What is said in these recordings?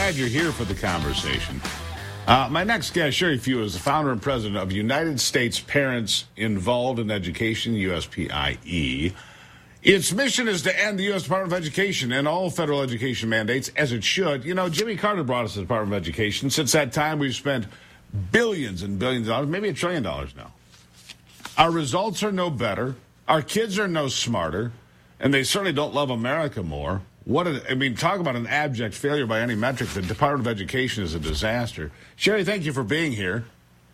glad you're here for the conversation. My next guest, Sherry Few, is the founder and president of United States Parents Involved in Education, USPIE. Its mission is to end the U.S. Department of Education and all federal education mandates, as it should. You know, Jimmy Carter brought us to the Department of Education. Since that time, we've spent billions and billions of dollars, maybe $1 trillion now. Our results are no better. Our kids are no smarter. And they certainly don't love America more. Talk about an abject failure by any metric. The Department of Education is a disaster. Sherry, thank you for being here.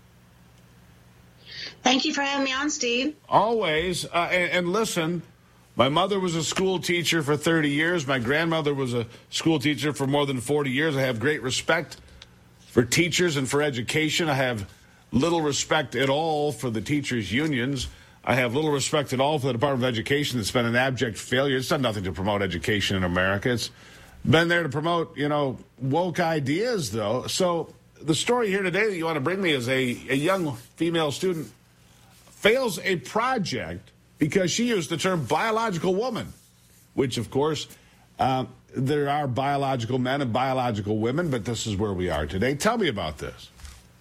Thank you for having me on, Steve. Always. And listen, my mother was a school teacher for 30 years. My grandmother was a school teacher for more than 40 years. I have great respect for teachers and for education. I have little respect at all for the teachers' unions. I have little respect at all for the Department of Education. It's been an abject failure. It's done nothing to promote education in America. It's been there to promote, woke ideas, though. So the story here today that you want to bring me is a young female student fails a project because she used the term biological woman, which, of course, there are biological men and biological women, but this is where we are today. Tell me about this.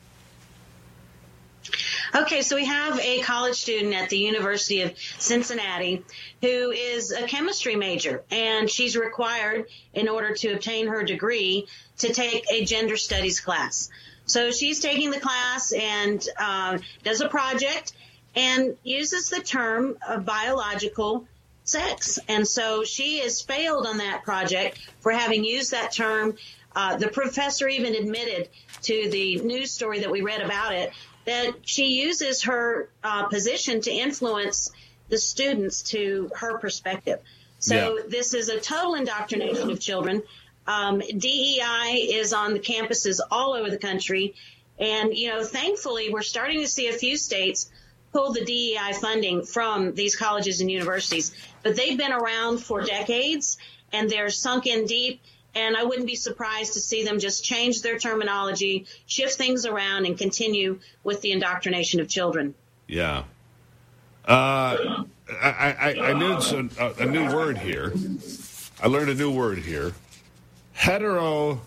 Okay, so we have a college student at the University of Cincinnati who is a chemistry major, and she's required, in order to obtain her degree, to take a gender studies class. So she's taking the class and does a project and uses the term biological sex. And so she has failed on that project for having used that term. The professor even admitted to the news story that we read about it that she uses her position to influence the students to her perspective. So This is a total indoctrination of children. DEI is on the campuses all over the country. And, thankfully, we're starting to see a few states pull the DEI funding from these colleges and universities. But they've been around for decades, and they're sunk in deep. And I wouldn't be surprised to see them just change their terminology, shift things around, and continue with the indoctrination of children. Yeah. I knew a new word here. I learned a new word here. Heteronormativity.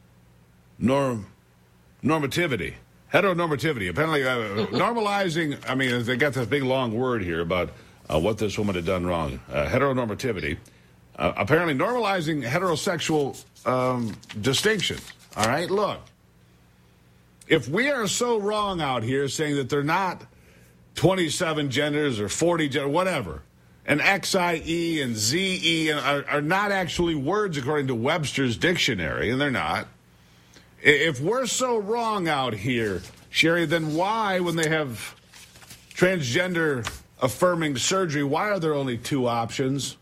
Heteronormativity. Apparently, normalizing, they got this big long word here about what this woman had done wrong. Heteronormativity. Apparently normalizing heterosexual distinctions. All right, look. If we are so wrong out here saying that they're not 27 genders or 40 genders, whatever, and XIE and ZE are not actually words according to Webster's dictionary, and they're not. If we're so wrong out here, Sherry, then why, when they have transgender affirming surgery, why are there only two options?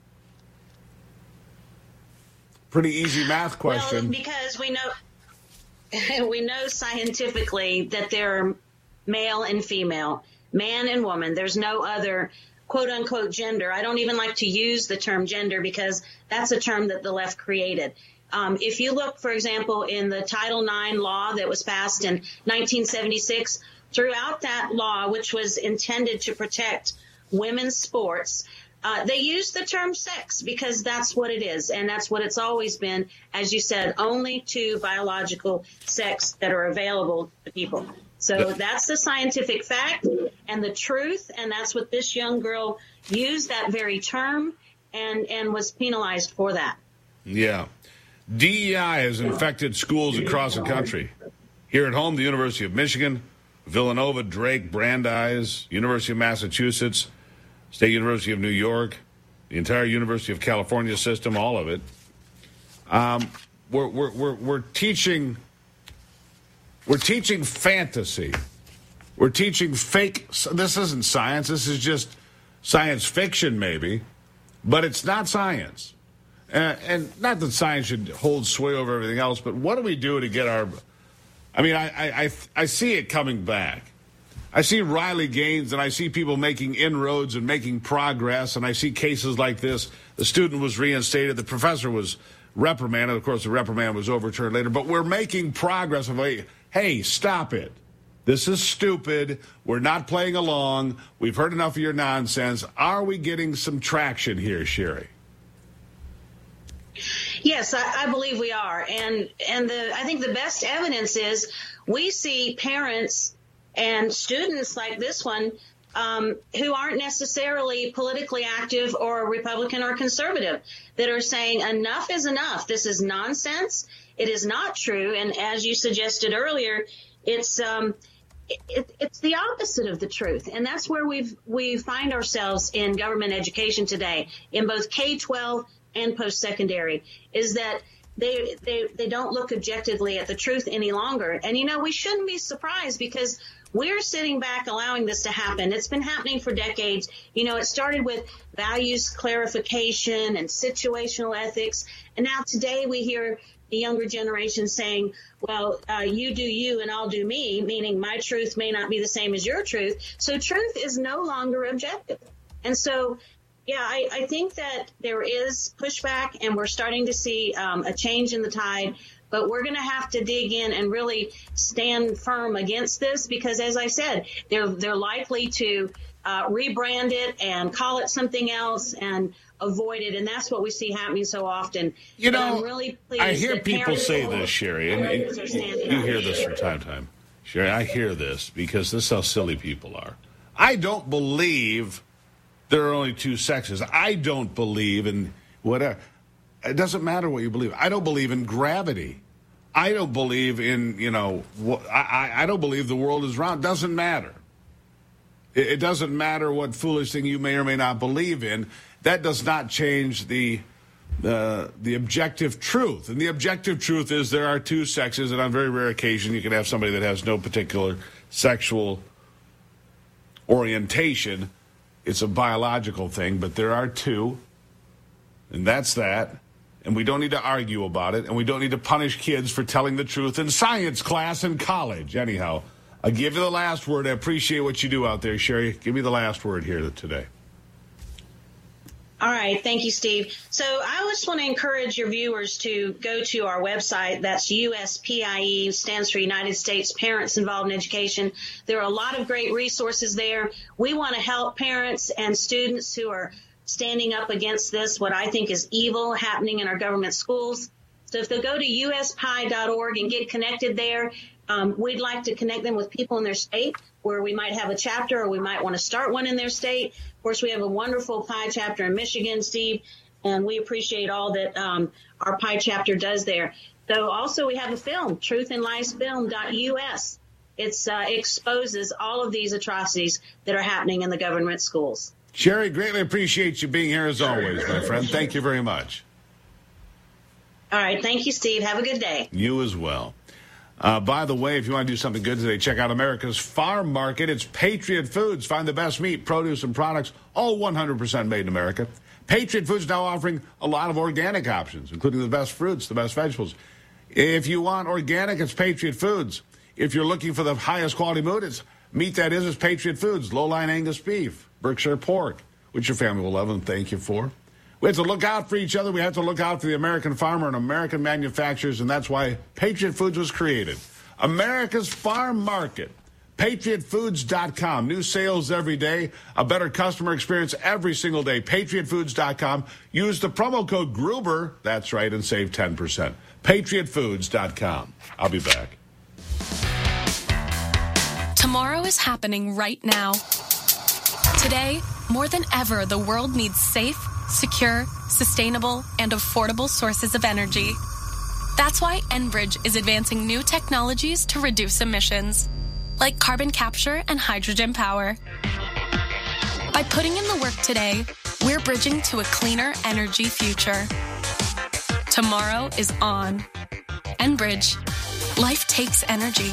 Pretty easy math question. Well, because we know scientifically that there are male and female, man and woman. There's no other quote unquote gender. I don't even like to use the term gender because that's a term that the left created. If you look, for example, in the Title IX law that was passed in 1976, throughout that law, which was intended to protect women's sports, they use the term sex because that's what it is, and that's what it's always been. As you said, only two biological sex that are available to people. So that's the scientific fact and the truth, and that's what this young girl used, that very term, and was penalized for that. Yeah. DEI has infected schools across the country. Here at home, the University of Michigan, Villanova, Drake, Brandeis, University of Massachusetts, State University of New York, the entire University of California system, all of it. We're teaching fantasy. We're teaching fake. This isn't science. This is just science fiction, maybe, but it's not science. And not that science should hold sway over everything else, but what do we do to get our? I see it coming back. I see Riley Gaines, and I see people making inroads and making progress, and I see cases like this. The student was reinstated. The professor was reprimanded. Of course, the reprimand was overturned later. But we're making progress. Hey, stop it. This is stupid. We're not playing along. We've heard enough of your nonsense. Are we getting some traction here, Sherry? Yes, I believe we are. And I think the best evidence is we see parents and students like this one who aren't necessarily politically active or Republican or conservative that are saying enough is enough. This is nonsense. It is not true. And as you suggested earlier, it's the opposite of the truth. And that's where we find ourselves in government education today, in both K-12 and post-secondary, is that they don't look objectively at the truth any longer. And, we shouldn't be surprised because we're sitting back allowing this to happen. It's been happening for decades. It started with values clarification and situational ethics. And now today we hear the younger generation saying, well, you do you and I'll do me, meaning my truth may not be the same as your truth. So truth is no longer objective. And so, yeah, I think that there is pushback and we're starting to see a change in the tide. But we're going to have to dig in and really stand firm against this because, as I said, they're likely to rebrand it and call it something else and avoid it. And that's what we see happening so often. I'm really pleased I hear people say this, Sherry, and you hear this from time to time. Sherry, I hear this because this is how silly people are. I don't believe there are only two sexes. I don't believe in whatever. It doesn't matter what you believe. I don't believe in gravity. I don't believe in, I don't believe the world is round. It doesn't matter. It doesn't matter what foolish thing you may or may not believe in. That does not change the objective truth. And the objective truth is there are two sexes, and on very rare occasion you can have somebody that has no particular sexual orientation. It's a biological thing, but there are two, and that's that. And we don't need to argue about it, and we don't need to punish kids for telling the truth in science class in college. Anyhow, I'll give you the last word. I appreciate what you do out there, Sherry. Give me the last word here today. All right. Thank you, Steve. So I just want to encourage your viewers to go to our website. That's USPIE, stands for United States Parents Involved in Education. There are a lot of great resources there. We want to help parents and students who are standing up against this, what I think is evil happening in our government schools. So if they'll go to USPIE.org and get connected there, we'd like to connect them with people in their state where we might have a chapter or we might want to start one in their state. Of course, we have a wonderful PIE chapter in Michigan, Steve, and we appreciate all that our PIE chapter does there. So also we have a film, truthandliesfilm.us. It exposes all of these atrocities that are happening in the government schools. Sherry, greatly appreciate you being here as always, my friend. Thank you very much. All right. Thank you, Steve. Have a good day. You as well. By the way, if you want to do something good today, check out America's Farm Market. It's Patriot Foods. Find the best meat, produce, and products, all 100% made in America. Patriot Foods now offering a lot of organic options, including the best fruits, the best vegetables. If you want organic, it's Patriot Foods. If you're looking for the highest quality meat that is Patriot Foods. Low-line Angus beef, Berkshire pork, which your family will love and thank you for. We have to look out for each other. We have to look out for the American farmer and American manufacturers, and that's why Patriot Foods was created. America's Farm Market, PatriotFoods.com. New sales every day, a better customer experience every single day. PatriotFoods.com. Use the promo code Gruber, that's right, and save 10%. PatriotFoods.com. I'll be back. Tomorrow is happening right now. Today, more than ever, the world needs safe, secure, sustainable, and affordable sources of energy. That's why Enbridge is advancing new technologies to reduce emissions, like carbon capture and hydrogen power. By putting in the work today, we're bridging to a cleaner energy future. Tomorrow is on. Enbridge. Life takes energy.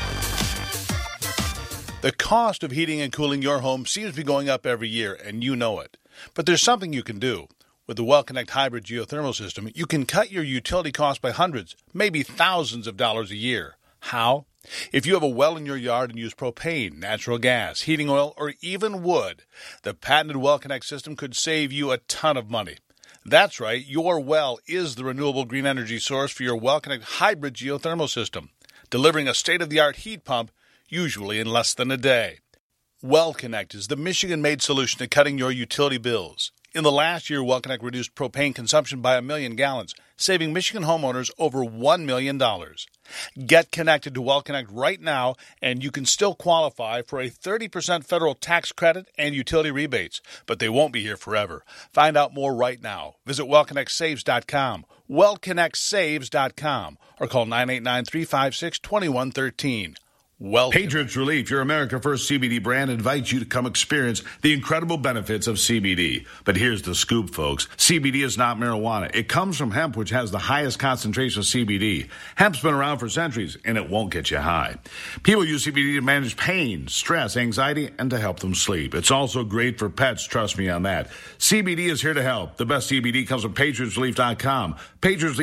The cost of heating and cooling your home seems to be going up every year, and you know it. But there's something you can do. With the WellConnect Hybrid Geothermal System, you can cut your utility costs by hundreds, maybe thousands of dollars a year. How? If you have a well in your yard and use propane, natural gas, heating oil, or even wood, the patented WellConnect system could save you a ton of money. That's right, your well is the renewable green energy source for your WellConnect Hybrid Geothermal System, delivering a state-of-the-art heat pump, usually in less than a day. WellConnect is the Michigan-made solution to cutting your utility bills. In the last year, WellConnect reduced propane consumption by 1 million gallons, saving Michigan homeowners over $1 million. Get connected to WellConnect right now, and you can still qualify for a 30% federal tax credit and utility rebates, but they won't be here forever. Find out more right now. Visit WellConnectSaves.com, WellConnectSaves.com, or call 989-356-2113. Patriots Relief, your America First CBD brand, invites you to come experience the incredible benefits of CBD. But here's the scoop, folks. CBD is not marijuana. It comes from hemp, which has the highest concentration of CBD. Hemp's been around for centuries, and it won't get you high. People use CBD to manage pain, stress, anxiety, and to help them sleep. It's also great for pets, trust me on that. CBD is here to help. The best CBD comes from PatriotsRelief.com,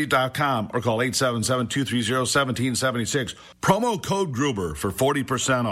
PatriotsRelief.com, or call 877-230-1776. Promo code Gruber for 40% off.